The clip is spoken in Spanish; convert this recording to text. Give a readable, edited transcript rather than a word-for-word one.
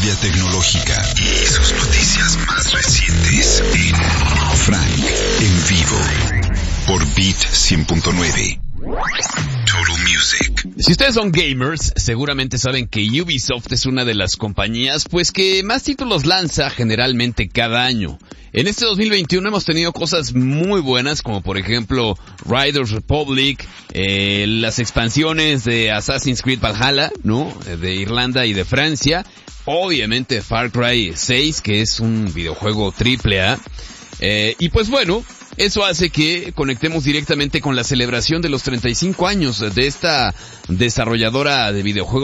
vanguardia tecnológica y sus noticias más recientes en Frank en vivo por Beat 100.9. Total Music. Si ustedes son gamers, seguramente saben que Ubisoft es una de las compañías pues que más títulos lanza generalmente cada año. En este 2021 hemos tenido cosas muy buenas, como por ejemplo Riders Republic, las expansiones de Assassin's Creed Valhalla, ¿no? De Irlanda y de Francia. Obviamente Far Cry 6, que es un videojuego AAA. Y pues bueno, eso hace que conectemos directamente con la celebración de los 35 años de esta desarrolladora de videojuegos